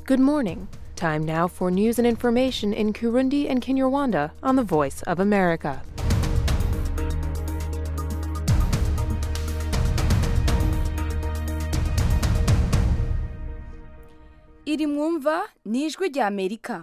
Good morning. Time now for news and information in Kirundi and Kinyarwanda on the Voice of America. Iri mwumva ni ijwi rya Amerika.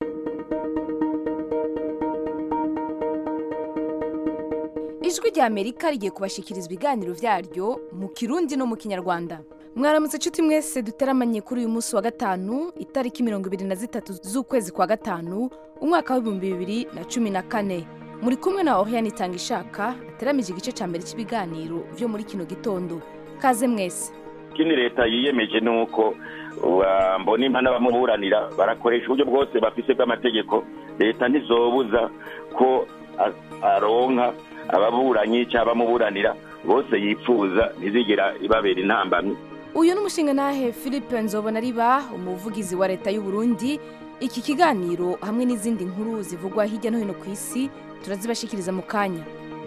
Ijwi rya Amerika rigiye kubashikiriza ibiganiro vyaryo mu Kirundi no mu Kinyarwanda. Mwaramutse nshuti mwese duteramanye kuri uyu munsi wa gatanu itariki 23 z'ukwezi kwa gatanu umwaka wa 2014. Muri kumwe na Oriane Itangishaka ateramije igice ca mbere cy'ibiganiro vyo muri kino gitondo. Kaze mwese. Kini leta yiyemeje nuko mbona impana bamuburanira barakoresha uburyo bwose bafise bw'amategeko. Leta ntizobuza ko aronka ababuranyi cyangwa bamuburanira bose yipfuza ntizigera ibabera intambamyi. Uyu n'umushinga nahe Philippe Nzobonariba umuvugizi wa leta y'u Burundi. Iki kiganiro hamwe n'izindi nkuru zivugwa hirya no hino ku isi turazibashikiriza mu kanya.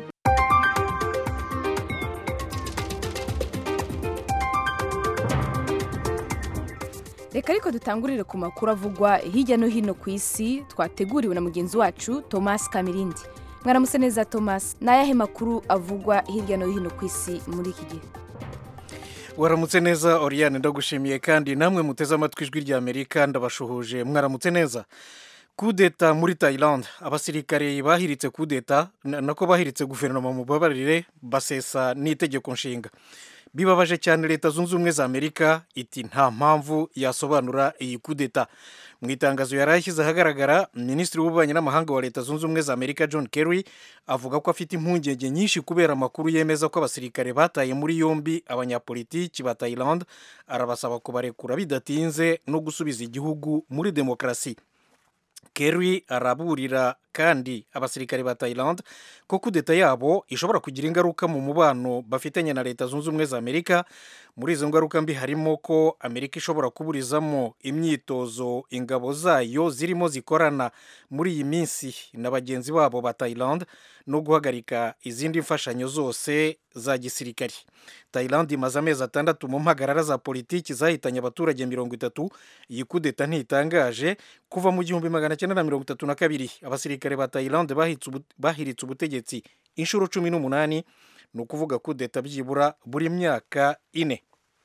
Reka ariko dutangurire ku makuru avugwa hirya no hino ku isi twateguriwe na mugenzi wacu Thomas Kamirindi. Mwaramutse neza Thomas, nayahe makuru avugwa hirya no hino ku isi muri iki gihe? Waramutse neza Oriane, ndagushimiye kandi namwe muteze amatwi ijwi rya Amerika ndabashuhuje. Mwaramutse neza. Kudeta muri Thailand, abasirikare bahiritse kudeta nako bahiritse guverinoma mu babarire basesa n'itegeko nshinga. Bibabaje cyane Leta Zunze Ubumwe za Amerika iti nta mpamvu yasobanura iyi kudeta. Mu itangazo yarashyize ahagaragara, Minisitiri w'Ububanyi n'Amahanga wa Leta Zunze Ubumwe za Amerika John Kerry avuga ko afite impungenge nyinshi kubera amakuru yemeza ko abasirikare bataye muri yombi abanyapolitiki ba Thailand, arabasaba kubarekura bidatinze no gusubiza igihugu muri demokarasi. Kerry araburira kandi abasirikare ba Thailand ko kudeta yabo ishobora kugira ingaruka mu mubano bafitanye na Leta Zunze Ubumwe za Amerika. Muri izo ngaruka mbi harimo ko Amerika ishobora kuburizamo imyitozo ingabo zayo zirimo zikorana muri iyi minsi na bagenzi babo ba Thailand no guhagarika izindi mfashanyo zose za gisirikari. Thailand imaze amezi 6 mu mpagarara za politiki zahitanye abaturage 30. Iyi kudeta ntitangaje. Kuva mu 1932 abasirikare ba Thailand bahiritse ubutegetsi inshuro 18, ni ukuvuga kudeta byibura buri myaka 4.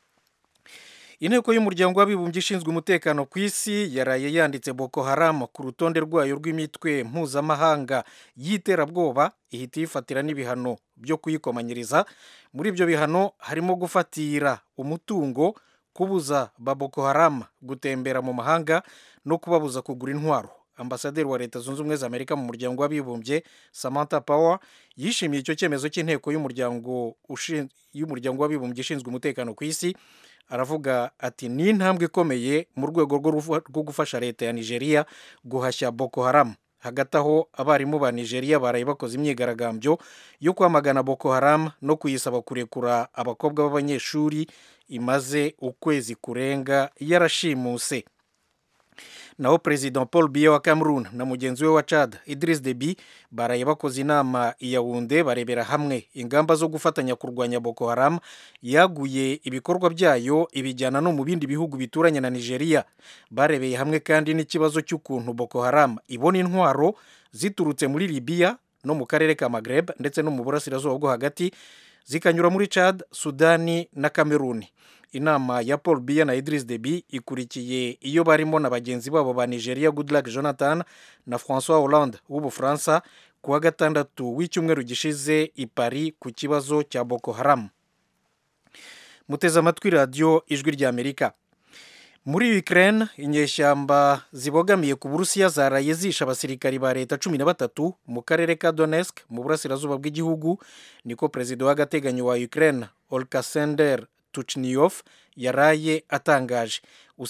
Inteko y'umuryango w'abibumbye ishinzwe umutekano ku isi yaraye yanditse Boko Haram ku rutonde rwayo rw'imitwe mpuzamahanga y'iterabwoba, ihita yifatira n'ibihano byo kuyikomanyiriza. Muri ibyo bihano harimo gufatira umutungo, kubuza ba Boko Haram gutembera mu mahanga no kubabuza kugura intwaro. Ambasaderi wa Leta Zunze Ubumwe za Amerika mu muryango w'abibumbye Samantha Power yishimiye icyo cyemezo cy'inteko y'umuryango w'abibumbye ishinzwe umutekano ku isi. Aravuga ati ni intambwe ikomeye mu rwego rwo gufasha leta ya Nigeria guhashya Boko Haram. Hagati aho abarimu ba Nigeria baraye bakoze imyigaragambyo yo kwamagana Boko Haram no kuyisaba kurekura abakobwa b'abanyeshuri imaze ukwezi kurenga yarashimuse. Naho President Paul Biya wa Cameroon na mugenzi we wa Chad Idriss Deby baraye bakoze inama i Yaounde barebera hamwe ingamba zo gufatanya kurwanya Boko Haram yaguye ibikorwa byayo ibijyana no mu bindi bihugu bituranye na Nigeria. Barebeye hamwe kandi n'ikibazo cy'ukuntu Boko Haram ibona intwaro ziturutse muri Libya no mu karere ka Maghreb ndetse no mu burasirazuba bwo hagati zikanyura muri Chad, Sudani na Cameroon. Inama ya Paul Biya na Idriss Deby ikurikiye iyo barimo na bagenzi babo ba Nigeria Goodluck Jonathan na François Hollande w'Ubufaransa kuwa 6 w'icyumweru gishize i Paris ku kibazo cya Boko Haram. Muteze amatwi radio ijwi rya Amerika. Muri Ukraine inyeshyamba zibogamiye ku Burusiya zaraye zisha abasirikari ba leta 13 mu karere ka Donetsk mu burasirazuba bw'igihugu, niko president w'agateganyo wa Ukraine Oleksandr Tuchnyov yaraye atangaje.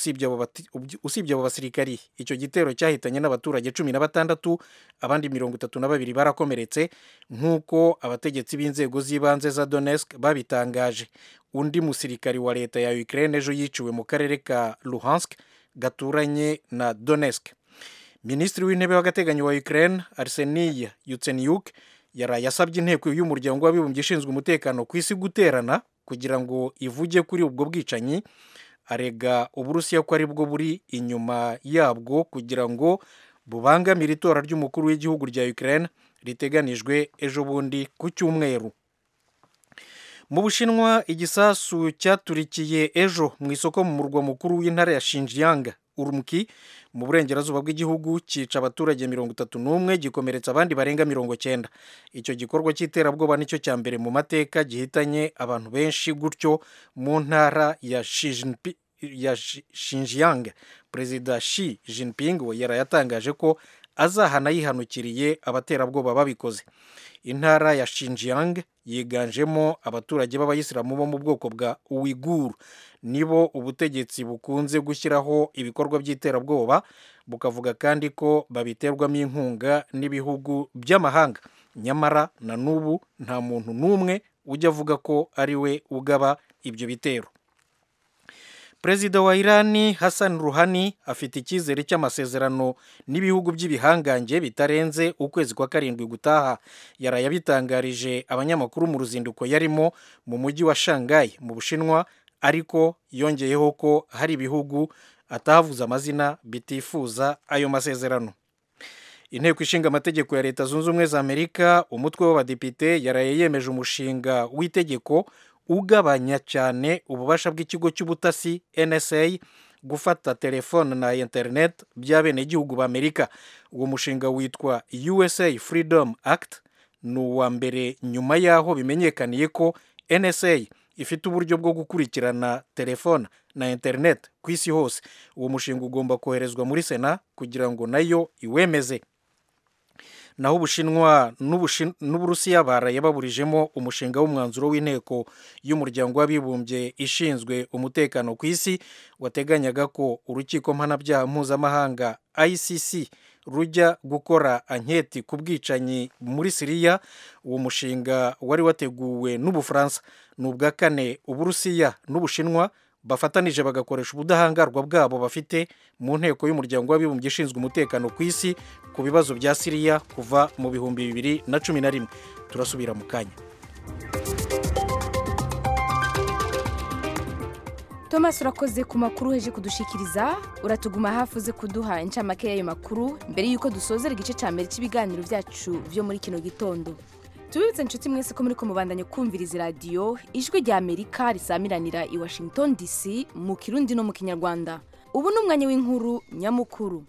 Usibye abo basirikari, icyo gitero cyahitanye n'abaturage 16, abandi 32 barakomeretse nk'uko abategetsi b'inzego z'ibanze za Donetsk babitangaje. Undi musirikari wa leta ya Ukraine ejo yiciwe mu karere ka Luhansk gaturanye na Donetsk. Minisitiri w'intebe w'agateganyo wa Ukraine Arseniy Yatsenyuk yaraye asabye inteko y'umuryango w'abibumbye ishinzwe umutekano ku isi guterana kugira ngo ivuge kuri ubwo bwicanyi. arega Uburusiya ko ari bwo buri inyuma yabwo kugira ngo bubangamire itora ry'umukuru w'igihugu rya Ukraine riteganijwe ejo bundi ku cyumweru. Mu Bushinwa igisasu cyaturikiye ejo mu isoko mu murwa mukuru w'intara ya Xinjiang Urumqi mu burengerazuba bw'igihugu cyica abaturage 31 gikomeretsa abandi barenga 90. Icyo gikorwa cy'iterabwoba nicyo cya mbere mu mateka gihitanye abantu benshi gutyo mu ntara ya Xinjiang. Perezida Xi Jinping we yarayatangaje ko azahana yihanukiriye abaterabwoba babikoze. Intara ya Xinjiang yiganjemo abaturage b'abayisilamu bo mu bwoko bwa Uighur, nibo ubutegetsi bukunze gushyiraho ibikorwa by'iterabwoba, bukavuga kandi ko babiterwamo inkunga n'ibihugu by'amahanga. Nyamara na n'ubu nta muntu n'umwe ujya avuga ko ari we ugaba ibyo bitero. Perezida wa Irani Hassan Rouhani afite icyizere cy'amasezerano n'ibihugu by'ibihangange bitarenze ukwezi kwa karindwi gutaha. Yarayabitangarije abanyamakuru mu ruzinduko yarimo mu mujyi wa Shanghai mu Bushinwa, ariko yongeyeho ko hari ibihugu atavuze amazina bitifuza ayo masezerano. Inteko ishinga amategeko ya Leta Zunze Ubumwe za Amerika umutwe w'abadepite yaraye yemeje umushinga w'itegeko ugabanya cyane ububasha bw'ikigo cy'ubutasi NSA gufata telefone na internet by'abenegihugu b'Amerika. Uwo mushinga witwa USA Freedom Act, ni uwa mbere nyuma y'aho bimenyekaniye ko NSA ifite uburyo bwo gukurikirana telefone na internet ku isi hose. Uwo mushinga ugomba koherezwa muri Sena kugira ngo nayo iwemeze. Naho Ubushinwa n'Uburusiya baraye baburijemo umushinga w'umwanzuro w'inteko y'umuryango w'abibumbye ishinzwe umutekano ku isi wateganyaga ko urukiko mpanabyaha mpuzamahanga ICC rujya gukora anketi ku bwicanyi muri Siriya. Uwo mushinga wari wateguwe n'Ubufaransa. Ni ubwa kane Uburusiya n'Ubushinwa bafatanije bagakoresha ubudahangarwa bwabo bafite mu nteko y'umuryango w'abibumbye ishinzwe umutekano ku isi ku bibazo bya Siriya kuva mu 2011. Turasubira mu kanya. Thomas, urakoze ku makuru heje kudushikiriza. Uratuguma hafi uze kuduha incamake y'ayo makuru mbere y'uko dusozera igice cya mbere cy'ibiganiro byacu byo muri kino gitondo. Tubibutse inshuti mwese ko muri ko mubandanye kumviriza radio Ijwi rya Amerika risamiranira i Washington DC mu Kirundi no mu Kinyarwanda. Ubu n'umwanya w'inkuru nyamukuru.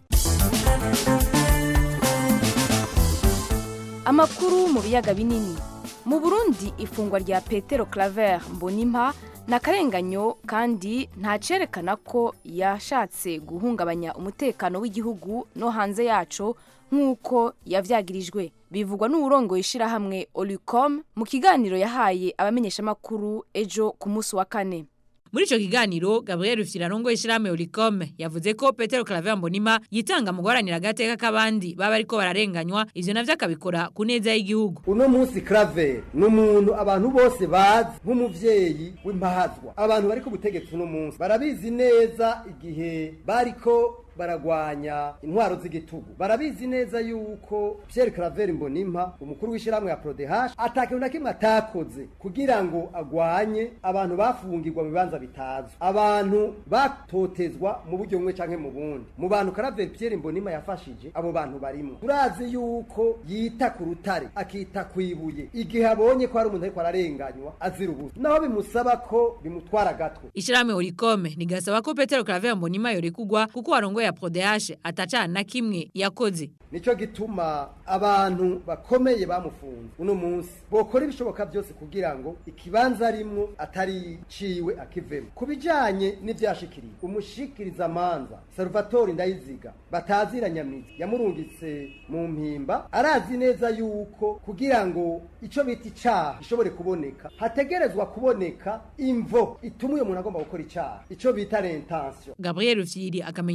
Amakuru mu biyaga binini. Mu Burundi ifungwa rya Petero Claver Mbonimpa nakarenganyo kandi ntacerekana ko yashatse guhungabanya umutekano w'igihugu no hanze yaco nk'uko yavyagirijwe. Bivugwa n'uburongoye ishirahamwe Olicom mu kiganiro yahaye abamenyesha makuru ejo ku munsi wa kane. Muri ico kiganiro Gabriel Rufyirarongo ishirahamwe Olicom yavuze ko Petero Claver Mbonimpa yitanga mu guharanira agateka k'abandi baba ariko bararenganywa, ivyo navyo akabikora ku neza y'igihugu. Uno munsi Claver n'umuntu abantu bose bazi nk'umuvyeyi w'impahazwa. Abantu bari ku butegetsi uno munsi barabizi neza igihe bariko baragwanya intwaro z'igitugu. Barabizi neza yuko Pierre Claver Mbonimpa umukuru w'ishiramwe ya PRODH atakintu na kimwe atakoze kugira ngo agwanye abantu bafungirwa mu bibanza bitazwe, abantu batotezwa mu buryo bumwe canke mu bundi. Mu bantu Claver Pierre Mbonimpa yafashije abo bantu barimo. Turazi yuko yita ku rutare akita kwibuye igihe abonye ko ari umuntu ariko ararenganywa azira ubusa, naho bimusaba ko bimutwara gatwe. Ishiramwe Olicom nigasaba ko Petero Claver Mbonimpa yorekugwa kuko warongo ya PRODH atacana na kimwe yakoze. Nico gituma abantu bakomeye bamufunze uno munsi bokora ibishoboka byose kugira ngo ikibanza arimwo atari ciwe akivemo. Kubijanye n'ivyashikiriye umushikiriza manza Salvatore Ndayiziga batazira Nyamizi yamurungitse mu mpimba, arazi neza yuko kugira ngo ico bita icaha ishobore kuboneka hategerezwa kuboneka imvo itumuye umuntu agomba gukora icaha, ico bita l'intention. Gabriel Rufyiri akamenyesha ko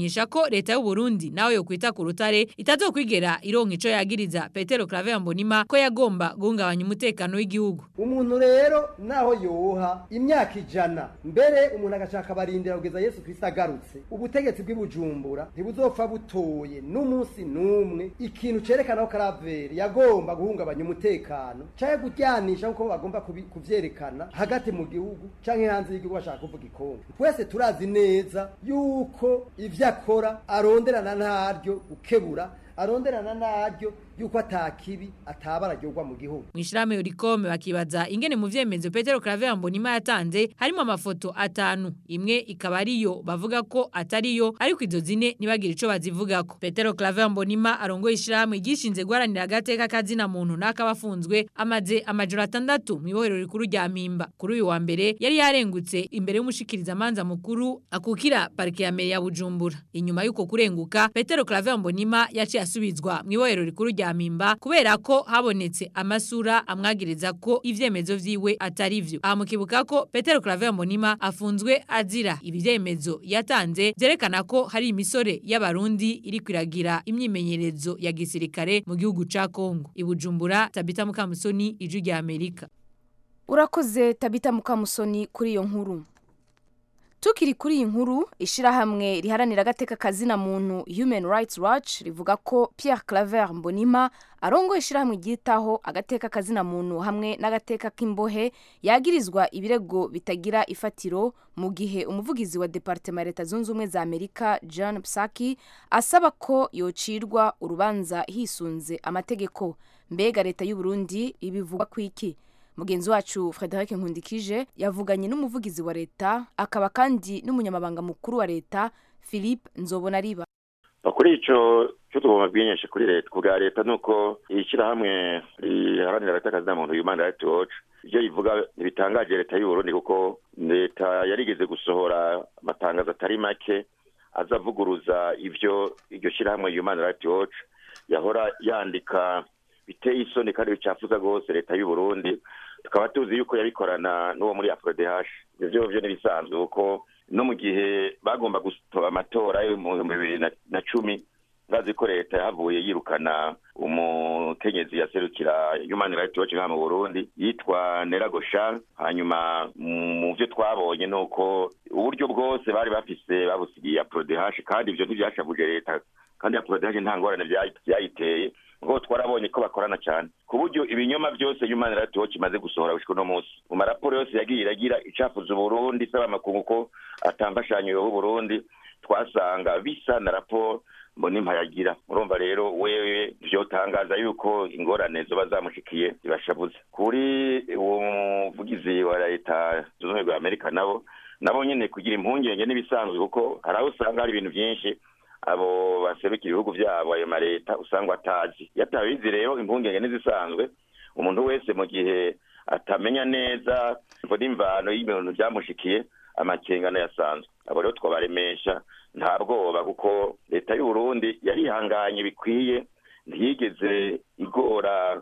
ko leta y'u Burundi nawe yo kwita ku rutare itazokwigera ironka ico yagiriza Petero Claver Mbonimpa ko yagomba guhungabanya umutekano w'igihugu. Umuntu rero naho yoha imyaka 100 mbere umuntu agashaka barindira kugeza Yesu Kristo agarutse, ubutegetsi bw'Ibujumbura ntibuzopfa butoye n'umunsi numwe ikintu cerekana ko Claver yagomba guhungabanya umutekano cyaye gujyanisha uko bagomba kuvyerekana hagati mu gihugu canke hanze y'igihugu bashaka kuvuga ikongo. Twese turazi neza yuko ivyo akora aronderana ntaryo gukebura, aronderana naryo yuko atakibi atabaragirwa mu gihugu. Mwishirame urikome bakibaza ingene mu vyemezo Petero Claver Mbonimpa yatanze harimo amafoto 5, imwe ikaba ariyo bavuga ko atariyo, ariko izo zine nibagira ico bazivugako. Petero Claver Mbonimpa arongoye ishirahamwe gishinze guharanira agateka kazina muntu n'akabafunzwe amaze amajoro 6 mu ibohero rikuru rya Mpimba. Kuri uyu wa mbere yari yarengutse imbere y'umushikiriza amanza mukuru akukira parike ya Meri ya Bujumbura. Inyuma yuko kurenguka Petero Claver Mbonimpa yaciye asubizwa mu ibohero rikuru rya Mpimba kubera ko habonetse amasura amwagiriza ko ivyemezo vyiwe atari vyo. Amukibuka ko Petero Claver Mbonimpa afunzwe azira ibivyemezo yatanze zerekana ko hari imisore y'abarundi iri kwiragira imyimenyerezo ya gisirikare mu gihugu ca Kongo. Ibujumbura, Tabita Mukamusoni, Ijwi rya Amerika. Urakoze Tabita Mukamusoni kuri iyo nkuru. Tukiri kuri iyi nkuru, ishirahamwe riharanira agateka kazina muntu Human Rights Watch rivuga ko Pierre Claver Mbonimpa arongoye ishirahamwe ryitaho agateka kazina muntu hamwe n'agateka k'imbohe yagirizwa ibirego bitagira ifatiro, mu gihe umuvugizi wa Departement Leta Zunze Ubumwe za Amerika John Psaki asaba ko yocirwa urubanza hisunze amategeko. Mbega leta y'u Burundi ibivuga kwiki? Mugenzi wacu Frederic Nkundikije yavuganye n'umuvugizi wa leta akaba kandi n'umunyamabanga mukuru wa leta Philippe Nzobonariba. Kuri ico cyo tugomba bwinyesha kuri leta kuga leta nuko ishirahamwe riharanira agateka kazina muntu Human Rights Watch ivyo ivuga bitangaje leta y'u Burundi, kuko leta yarigeze gusohora amatangazo atari make azavuguruza ivyo iryo shirahamwe Human Rights Watch yahora yandika biteye isoni kandi bicafuza gose leta y'u Burundi. Tukaba tuzi yuko yabikorana n'uwo muri AFRODH. Ivyo byo nibisanzwe uko no mu gihe bagomba gustoba amatora yo mu 2010 bazi ko leta yavuye yirukana umukenyezi yaserukira Human Rights Watch mu Burundi yitwa Neragosha. Hanyuma mu byo twabonye nuko uburyo bwose bari bafise babusigiye AFRODH, kandi ivyo ntivyashavuje leta, kandi AFRODH nta ngorane byayiteye ngo twarabonye ko bakorana cyane ku buryo ibinyoma byose Human Rights Watch imaze gusohora gushika no munsi mu maraporo yose yagiye iragira icafuza Burundi saba makungu ko atambashanyo yo Burundi twasanga bisa na raporo Mbonimpa yagira. Urumva rero wewe vyotangaza yuko ingorane zo bazamushikiye ibashabuze kuri uwo muvugizi wa leta z'Ubumwe bwa Amerika nabo nyene kugira impungenge n'ibisanzwe, kuko haraho usanga hari ibintu byinshi abo baserukira ibihugu byabo ayo mareta usanga atazi. Yatabizi rero impungenge n'izisanzwe umuntu wese mu gihe atamenya neza imvano y'ibintu byamushikiye amakengana yasanzwe. Abo rero twabaremesha nta bwoba, kuko leta y'u Burundi yarihanganye bikwiye, ntiyigeze igora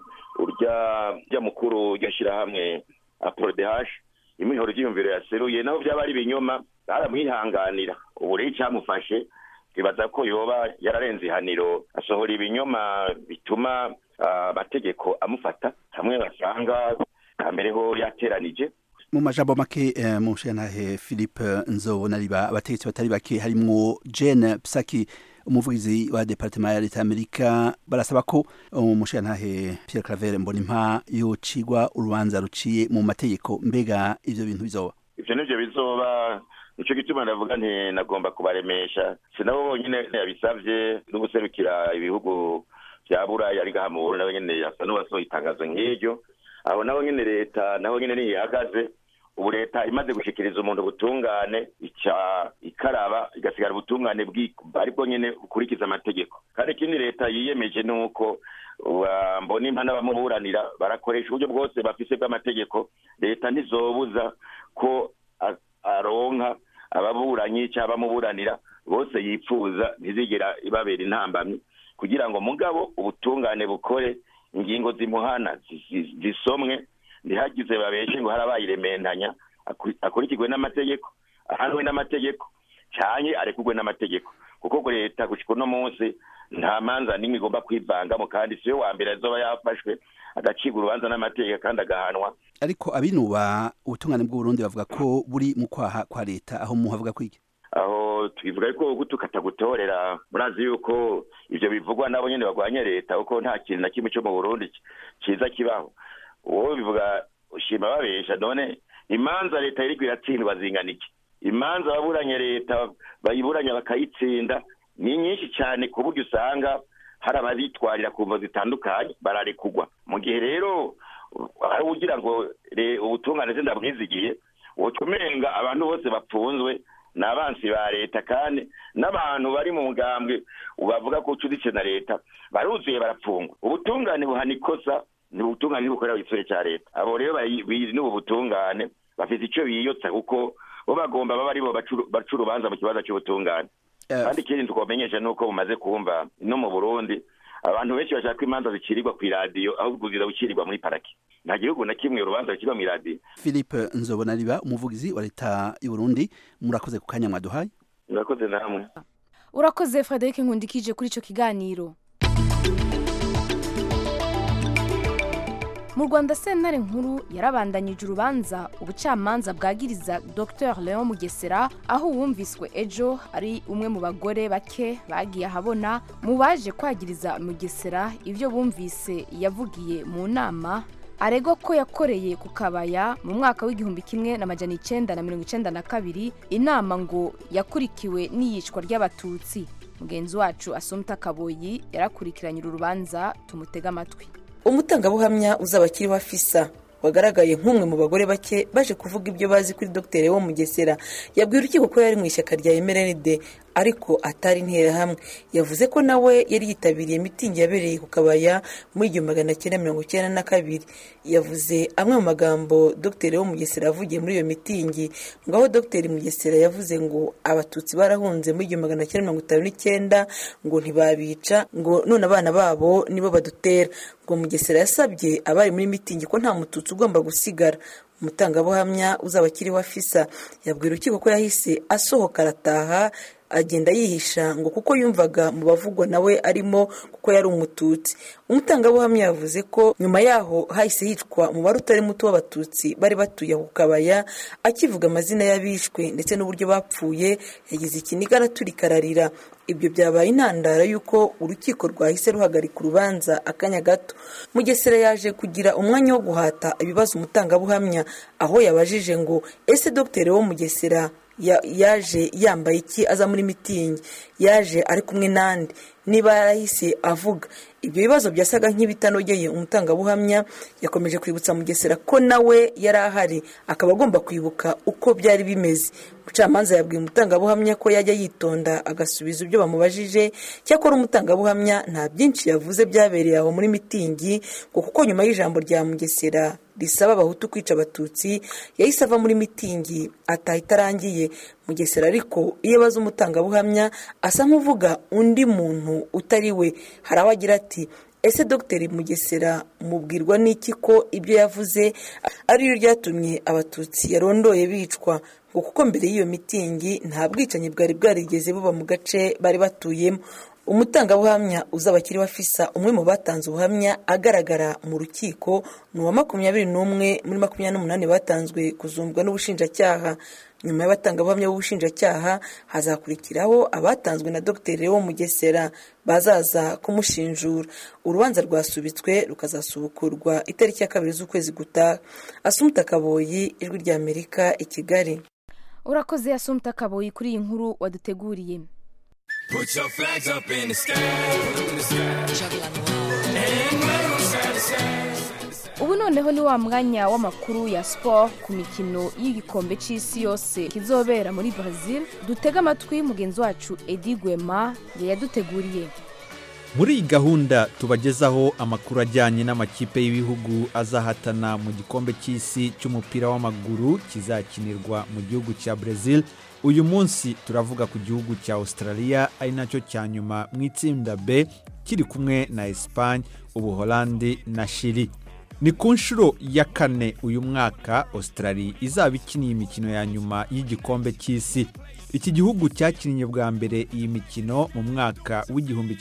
urya mukuru yashirahamwe AFRODH imihoro y'iyumviro yaseruye, naho byaba ari ibinyoma baramwihanganira. Ubu rero cyamufashe kibaza ko yoba yararenze ihaniro asohora ibinyoma bituma amategeko amufata, hamwe basanga kamereho yateranije. Mu majambo make mushanahe Philippe Nzobonariba, abategetsi batari bake harimwo Jane Psaki umuvugizi wa Departement ya Leta Amerika barasaba ko mushanahe Pierre Claver Mbonimpa yocigwa urubanza ruciye mu mategeko. Mbega ivyo bintu bizoba? Ivyo nivyo bizoba, nico gituma ndavuga nti nagomba kubaremesha. Sinabo bonyene yabisavye n'ubuserukira ibihugu vya Buraya ari gaha mu Burundi, nawe nyene yasa n'uwasohoye itangazo nk'iryo. Aho naho nyene leta naho nyene nihagaze. Ubu leta imaze gushikiriza umuntu butungane ikaraba igasigara ubutungane aribwo nyene ukurikiza amategeko. Kandi ikindi leta yiyemeje nuko Mbonimpa n'abamuburanira barakoresha uburyo bwose bafise bw'amategeko. Leta ntizobuza ko aronka ababuranyi cyangwa abamuburanira bose yipfuza, ntizigera ibabera intambamyi, kugira ngo mugabo ubutungane bukore, ingingo zimuhana zisomwe, ntihagize babeshe ngo harabayirementanya, akurikirwe n'amategeko, ahanwe n'amategeko cyane arekugwe n'amategeko. kuko leta gushika uno munsi nta manza n'imwe igomba kwivangamo kandi siyo wa mbere azoba yafashwe agacibwa urubanza n'amategeko kandi agahanwa. Ariko abinuba ubutungane bw'u Burundi bavuga ko buri mu kwaha kwa leta, aho muhavuga kwiki? Aho twivuga ko gutukata gutorera, murazi yuko ivyo bivugwa nabo nyene bagwanye leta uko nta kintu na kimwe cyo mu Burundi ciza kibaho. Uwo bivuga ushima babesha, none imanza leta iri kwiratsindwa zinganiki? Imanza baburanye leta bayiburanya bakayitsinda ni nyinshi cyane ku buryo usanga hari abazitwarira ku mvo zitandukanye bararekugwa. Mu gihe rero aho ugira ngo ubutungane ndabwizigiye wocumenga abantu bose bapfunzwe n'abansi ba leta kandi n'abantu bari mu ngambwe ubavuga ko ucudice na leta baruzuye barapfungwa. Ubutungane buhana ikosa ni ubutungane bukorera igisore cya leta. Abo rero biri n'ubu butungane bafite icyo biyotsa kuko bo bagomba baba aribo baca urubanza mu kibazo cy'ubutungane. Kandi ikindi tukomenyesha nuko bumaze kumva no mu Burundi abantu benshi bashaka imanza zikirirwa ku radio aho kugira ukirirwa muri paraki. Nta gihugu na kimwe urubanza rukirwa mu radio. Philippe Nzobonariba, umuvugizi wa leta y'u Burundi, murakoze ku kanya mwaduhaye. Murakoze namwe. Urakoze Frederic Nkundikije kuri ico kiganiro. Mu Rwanda sentare nkuru yarabandanyije urubanza ubucamanza bwagiriza Dr Leon Mugesera aho wumviswe ejo ari umwe mu bagore bake bagiye ahabona mu baje kwagiriza Mugesera ivyo bumvise yavugiye mu nama arego ko yakoreye ku Kabaya mu mwaka w'1992 inama ngo yakurikiwe n'iyicwa ry'abatutsi. Mugenzi wacu Assumpta Kaboyi yarakurikiranye urubanza, tumutega amatwi. Umutangabuhamya uzabakiri wa Fisa wagaragaye nk'umwe mu bagore bake baje kuvuga ibyo bazi kuri Dr Leon Mugesera yabwiye urukiko ko yari mu ishyaka rya MRND ariko atari ntera hamwe. Yavuze ko nawe yari yitabiriye mitingi yabereye ku Kabaya mu 1992. Yavuze amwe mu magambo Dr Leon Mugesera yavugiye muri iyo mitingi, ngaho Dr Mugesera yavuze ngo abatutsi barahunze mu 1959 ngo ntibabica, ngo none abana babo nibo badutera. Ngo Mugesera yasabye abari muri mitingi ko nta mututsi ugomba gusigara. Umutangabuhamya uzabakiri wa Fisa yabwira urukiko ko yahise asohoka arataha agenda yihisha ngo kuko yumvaga mu bavugwa nawe arimo kuko yari umututsi. Umutangabuhamya yavuze ko nyuma yaho hahise yicwa mu barutari muto w'abatutsi bari batuye ku Kabaya, akivuga amazina y'abishwe ndetse n'uburyo bapfuye yagize ikiniga araturikararira. Ibyo byabaye intandaro yuko urukiko rwahise ruhagarika urubanza akanya gato. Mugesera yaje kugira umwanya wo guhata ibibazo umutangabuhamya aho yabajije ngo ese Dr Leon Mugesera yaje yambaye iki aza muri mitingi, yaje ari kumwe nande, niba yarahise avuga. Ibyo bibazo byasaga nk'ibitanogeye umutangabuhamya yakomeje kwibutsa Mugesera ko nawe yari ahari akaba agomba kwibuka uko byari bimeze. Umucamanza yabwiye umutangabuhamya ko yajya yitonda agasubiza ibyo bamubajije, cyakora umutangabuhamya nta byinshi yavuze byabereye aho muri mitingi ngo kuko nyuma y'ijambo rya Mugesera risaba abahutu kwica abatutsi yahise ava muri mitingi atahita arangiye. Mugesera ariko iyo baza umutangabuhamya asa nk'uvuga undi muntu utari we. Hari abagira ati ese Dr Mugesera mubwirwa n'iki ko ibyo yavuze ariyo ryatumye abatutsi yarondoye bicwa, ngo kuko mbere y'iyo mitingi nta bwicanyi bwari bwarigeze buba mu gace bari batuyemo. Umutangabuhamya uzabakiri wa Fisa umwe mu batanze ubuhamya agaragara mu rukiko ni wa 21 muri 28 batanzwe kuzumbwa n'ubushinjacyaha. Nyuma y'abatangabuhamya b'ubushinjacyaha hazakurikiraho abatanzwe na Dr Leon Mugesera bazaza kumushinjura. Urubanza rwasubitswe rukazasubukurwa itariki ya 2 z'ukwezi gutaha. Assumpta Kaboyi, Ijwi rya Amerika, i Kigali. Urakoze Assumpta Kaboyi kuri iyi nkuru waduteguriye. Put your flags up in the sky, in the sky. And wave side to side. Ubu noneho ni wa mwanya w'amakuru ya sport ku mikino y'igikombe c'isi yose kizobera muri Brazil. Dutega amatwi mugenzi wacu Edi Gwema yaduteguriye. Muri gahunda tubagezaho amakuru ajyanye n'amakipe y'ibihugu azahatana mu gikombe cy'isi cy'umupira w'amaguru kizakinirwa mu gihugu cya Brazil. Uyu munsi turavuga ku gihugu cya Australia ari nacyo cya nyuma mu itsinda B kiri kumwe na Espagne, Ubuholandi na Chile. ni ku nshuro ya kane uyu mwaka Australia izaba ikiniye imikino ya nyuma y'igikombe cy'isi. Iki gihugu cyakinnye bwa mbere iyi mikino mu mwaka w'igihumbi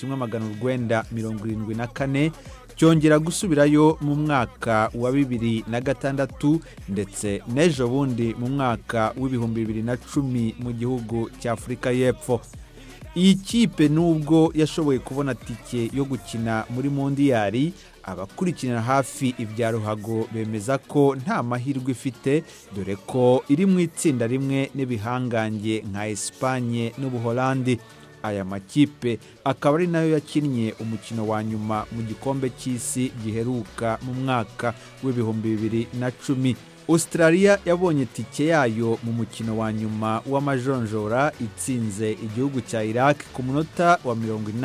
1974 cyongera gusubirayo mu mwaka wa 2006 ndetse n'ejo bundi mu mwaka w'ibihumbi 2010 mu gihugu cya Afurika y'Epfo. Iyi kipe nubwo yashoboye kubona tike yo gukina muri Mondiyari, abakurikirana hafi ibya ruhago bemeza ko nta mahirwe ifite, dore ko iri mu itsinda rimwe n'ibihangange nka Espanye n'Ubuholandi. Aya makipe akaba ari nayo yakinnye umukino wa nyuma mu gikombe cy'isi giheruka mu mwaka w'ibihumbi 2010. Australia yabonye tike yayo mu mukino wa nyuma w'amajonjora itsinze igihugu cya Iraq ku munota wa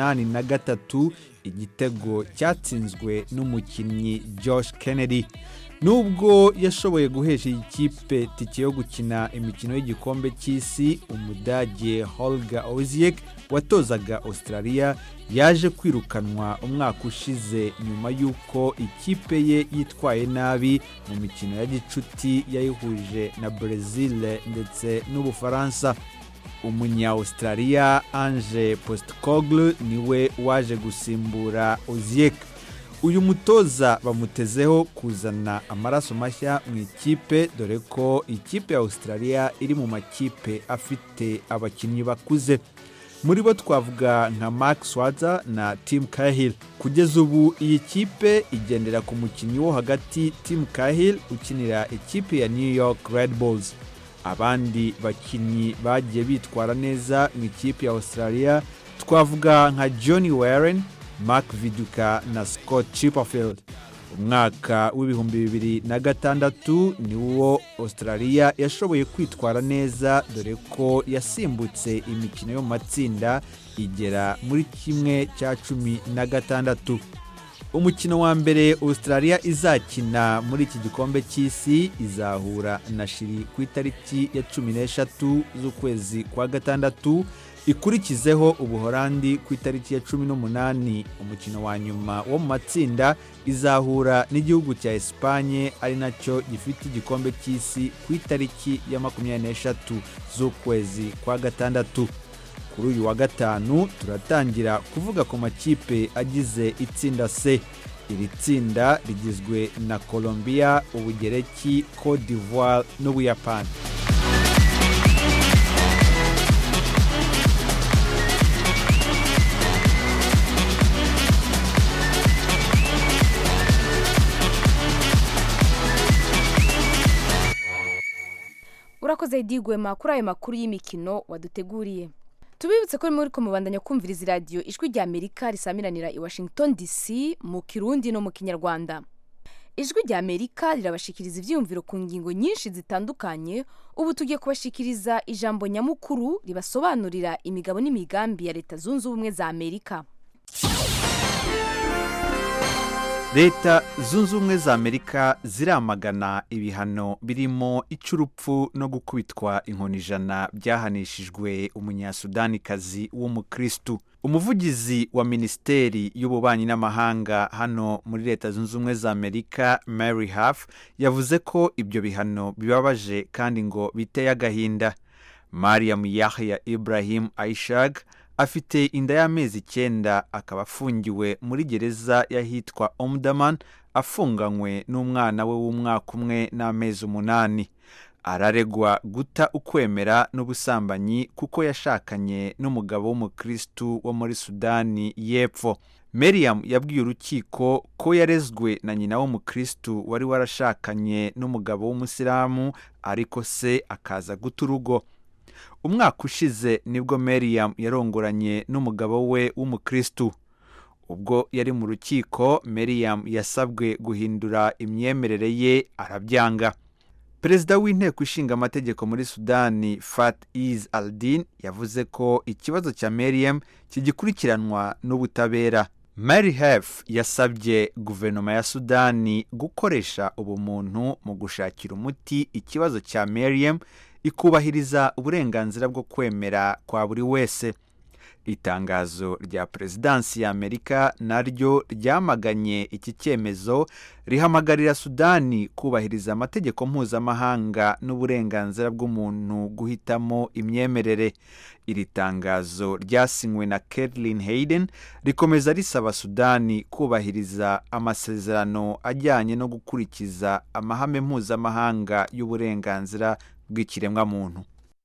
83, igitego cyatsinzwe n'umukinnyi Josh Kennedy. Nubwo yashoboye guhesha iyi kipe tike yo gukina imikino y'igikombe cy'isi, Umudage Holger Oziek watozaga Australia yaje kwirukanwa umwaka ushize nyuma y'uko ikipe ye yitwaye nabi mu mikino ya gicuti yayihuje na Brazil ndetse n'Ubufaransa. Umunya-Australia Ange Postecoglou niwe waje gusimbura Oziek. Uyu mutoza bamutezeho kuzana amaraso mashya mu ikipe, dore ko ikipe ya Australia iri mu makipe afite abakinnyi bakuze. Muri bo twavuga nka Mark Schwarzer na Tim Cahill. Kugeza ubu iyi kipe igendera ku mukinnyi wo hagati Tim Cahill ukinira ikipe ya New York Red Bulls. Abandi bakinnyi bagiye bitwara neza mu ikipe ya Australia twavuga nka Johnny Warren, Mark Viduka na Scott Chipperfield. Umwaka w'ibihumbi 2006 niwo Australia yashoboye kwitwara neza, dore ko yasimbutse imikino yo mu matsinda igera muri kimwe cya 16. Umukino wa mbere Australia izakina muri iki gikombe cy'isi izahura na Chile ku itariki ya 13 z'ukwezi kwa gatandatu, ikurikizeho Ubuholandi ku itariki ya 18. Umukino wa nyuma wo mu matsinda izahura n'igihugu cya Espanye ari nacyo gifite igikombe cy'isi ku itariki ya 23 z'ukwezi kwa gatandatu. Kuri uyu wa gatanu turatangira kuvuga ku makipe agize itsinda C. Iri tsinda rigizwe na Colombia, Ubugereki, Cote d'Ivoire n'Ubuyapani. Urakoze Digwema kuri ayo makuru y'imikino waduteguriye. Tubibutse ko muri ko mubandanya kumviriza radio Ijwi rya Amerika risamiranira i Washington DC mu Kirundi no mu Kinyarwanda. Ijwi rya Amerika rirabashikiriza ivyumviro ku ngingo nyinshi zitandukanye. Ubu tugiye kubashikiriza ijambo nyamukuru ribasobanurira imigabo n'imigambi ya Leta Zunze Ubumwe za Amerika. Leta Zunze Ubumwe za Amerika ziramagana ibihano birimo icurupfu no gukubitwa inkoni ijana byahanishijwe umunyasudanikazi w'umukristu. Umuvugizi wa Ministeri y'Ububanyi n'Amahanga hano muri Leta Zunze Ubumwe za Amerika, Mary Harf, yavuze ko ibyo bihano bibabaje kandi ngo biteye agahinda. Mariam Yahya Ibrahim Aishag afite inda y'amezi 9, akaba afungiwe muri gereza yahitwa Omdurman, afunganywe n'umwana we w'umwaka umwe n'amezi 8. Araregwa guta ukwemera n'ubusambanyi kuko yashakanye n'umugabo w'umukristu wo muri Sudani y'Epfo. Miriam yabwiye urukiko ko yarezwe na nyina w'umukristu wari warashakanye n'umugabo w'umusilamu, ariko se akaza guta urugo. Umwaka ushize nibwo Miriam yarongoranye n'umugabo we w'umukristu. Ubwo yari mu rukiko, Miriam yasabwe guhindura imyemerere ye, arabyanga. Perezida w'inteko ishinga amategeko muri Sudani, Fat Iz Al-Din, yavuze ko ikibazo cya Miriam kigikurikiranwa n'ubutabera. Mary Harf yasabye guverinoma ya Sudani gukoresha ubumuntu mu gushakira umuti ikibazo cya Miriam, ikubahiriza uburenganzira bwo kwemera kwa buri wese. itangazo rya perezidansi ya Amerika naryo ryamaganye iki cyemezo rihamagarira Sudani kubahiriza amategeko mpuzamahanga n'uburenganzira bw'umuntu guhitamo imyemerere. Iri tangazo ryasinywe na Kathleen Hayden rikomeza risaba Sudani kubahiriza amasezerano ajyanye no gukurikiza amahame mpuzamahanga y'uburenganzira bw'ikiremwamuntu.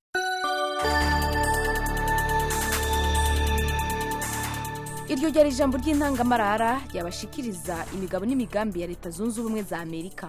Iryo ryari ijambo ry'intangamarara ryabashikiriza imigabo n'imigambi ya Leta Zunze Ubumwe za Amerika.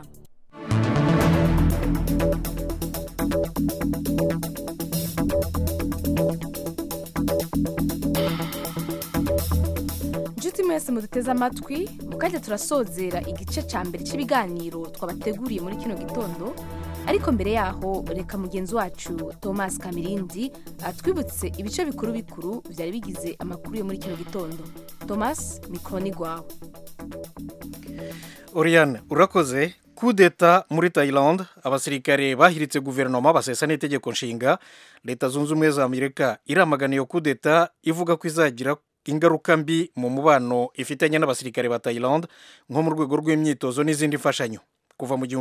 Nshuti mwese muduteze amatwi, mukajya turasozera igice ca mbere cy'ibiganiro twabateguriye muri kino gitondo. Ariko mbere yaho reka mugenzi wacu Thomas Kamirindi atwibutse ibice bikuru bikuru byari bigize amakuru yo muri kino gitondo. Thomas, mikoro ni gwawe. Oriane, urakoze. Kudeta muri Thailand, abasirikare bahiritse guverinoma basesa n'itegeko nshinga. Leta Zunze Ubumwe za Amerika iramagana iyo kudeta ivuga ko izagira ingaruka mbi mu mubano ifitanye n'abasirikare ba Thailand nko mu rwego rw'imyitozo n'izindi mfashanyo. Kuva mu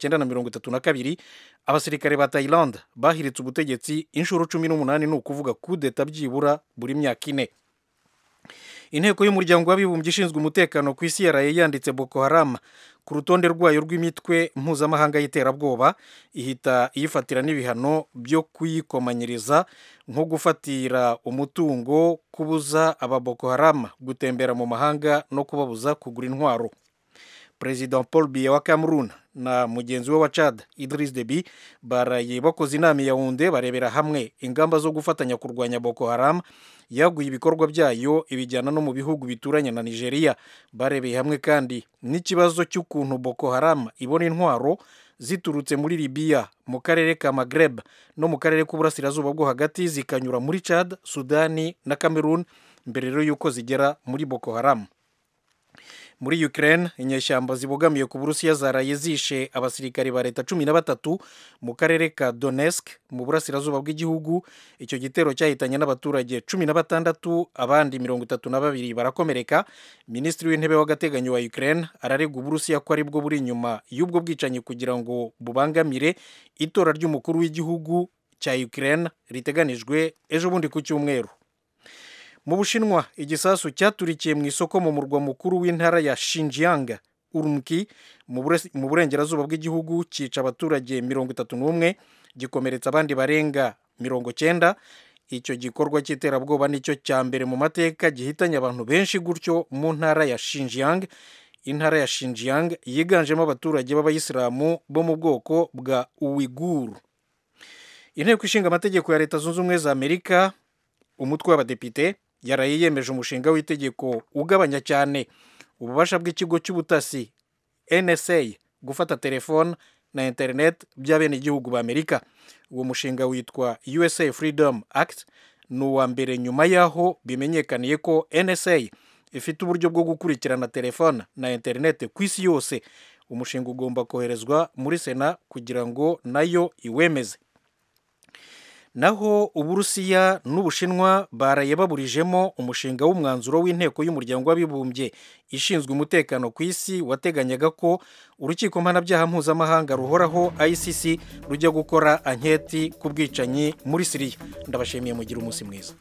1932 abasirikare ba Thailand bahiritse ubutegetsi inshuro 18 ni ukuvuga kudeta byibura buri myaka 4. Inteko y'umuryango w'abibumbye ishinzwe umutekano ku isi yaraye yanditse Boko Haram ku rutonde rwayo rw'imitwe mpuzamahanga y'iterabwoba, ihita iyifatira n'ibihano byo kuyikomanyiriza nko gufatira umutungo, kubuza aba Boko Haram gutembera mu mahanga no kubabuza kugura intwaro. President Paul Biya wa Cameroon na mugenzi we wa Chad Idriss Deby baraye bakoze inama ya Yaounde barebera hamwe ingamba zo gufatanya kurwanya Boko Haram, yaguye ibikorwa byayo ibijyana no mu bihugu bituranye na Nigeria. Barebeye hamwe kandi n'ikibazo cy'ukuntu Boko Haram ibona intwaro ziturutse muri Libya, mu karere ka Maghreb no mu karere k'uburasirazuba bwo hagati zikanyura muri Chad, Sudani na Cameroon mbere rero yuko zigera muri Boko Haram. Muri Ukraine, inyeshyamba zibogamiye ku Burusiya zaraye zishe abasirikari ba leta 13 mu karere ka Donetsk mu burasirazuba bw'igihugu. Icyo gitero cyahitanye n'abaturage 16, abandi 32 barakomereka. Minisitiri w'intebe w'agateganyo wa Ukraine ararega Uburusiya ko ari bwo buri inyuma y'ubwo bwicanyi kugira ngo bubangamire itora ry'umukuru w'igihugu cya Ukraine riteganijwe ejo bundi ku cyumweru. Mu Bushinwa, igisasu cyaturikiye mu isoko mu murwa mukuru w'intara ya Xinjiang, Urumqi, mu burengerazuba bw'igihugu, cyica abaturage 31, gikomeretsa abandi barenga 90. Icyo gikorwa cy'iterabwoba nicyo cya mbere mu mateka gihitanye abantu benshi gutyo mu ntara ya Xinjiang. Intara ya Xinjiang yiganjemo abaturage b'abayisilamu bo mu bwoko bwa Uighur. Inteko ishinga amategeko ya Leta Zunze Ubumwe za Amerika, umutwe w'abadepite, yaraye yemeje umushinga w'itegeko ugabanya cyane ububasha bw'ikigo cy'ubutasi NSA gufata telefone na internet by'abenegihugu ba Amerika. Uwo mushinga witwa USA Freedom Act, ni uwa mbere nyuma yaho bimenyekaniye ko NSA ifite uburyo bwo gukurikirana telefone na internet ku isi yose. Umushinga ugomba koherezwa muri Sena kugira ngo nayo iwemeze. Naho Uburusiya n'Ubushinwa baraye baburijemo umushinga w'umwanzuro w'inteko y'umuryango w'abibumbye ishinzwe umutekano ku isi wateganyaga ko urukiko mpanabyaha mpuzamahanga ruhoraho ICC rujya gukora anketi ku bwicanyi muri Syria. Ndabashimiye, mugira umunsi mwiza.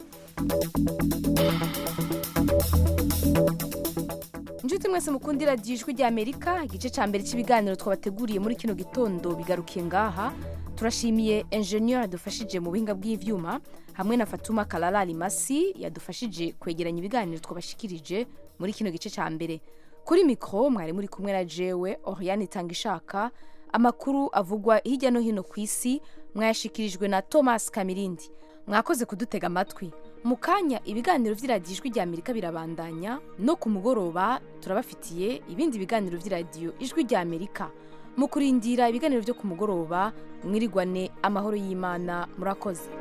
Njuti mwese mukundira Ijwi rya Amerika, igice cya mbere cy'ibiganiro twabateguriye muri kino gitondo bigarukiye ngaha. Turashimiye engineer yadufashije mu buhinga bw'ivyuma hamwe na Fatuma Kalala Alimasi yadufashije kwegeranya ibiganiro twabashikirije muri kino gice cya mbere. Kuri mikro mwari muri kumwe na jewe Oriane Tangishaka. Amakuru avugwa hirya no hino ku isi mwayashikirijwe na Thomas Kamirindi. Mwakoze kudutega amatwi. Mukanya ibiganiro vy'iradiyo Ijwi rya Amerika birabandanya, no ku mugoroba turabafitiye ibindi biganiro vy'iradiyo Ijwi rya Amerika. Mukurindira ibiganiro byo ku mugoroba, mwirigwane amahoro y'Imana. Murakoze.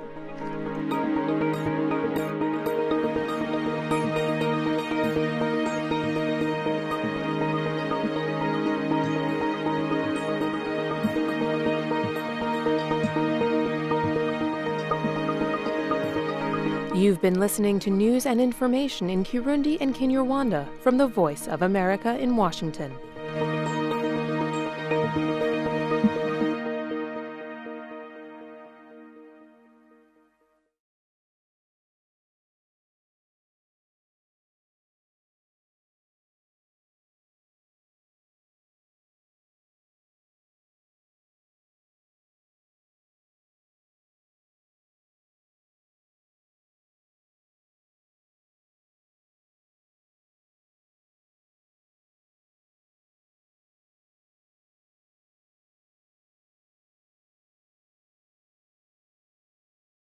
You've been listening to news and information in Kirundi and Kinyarwanda from the Voice of America in Washington.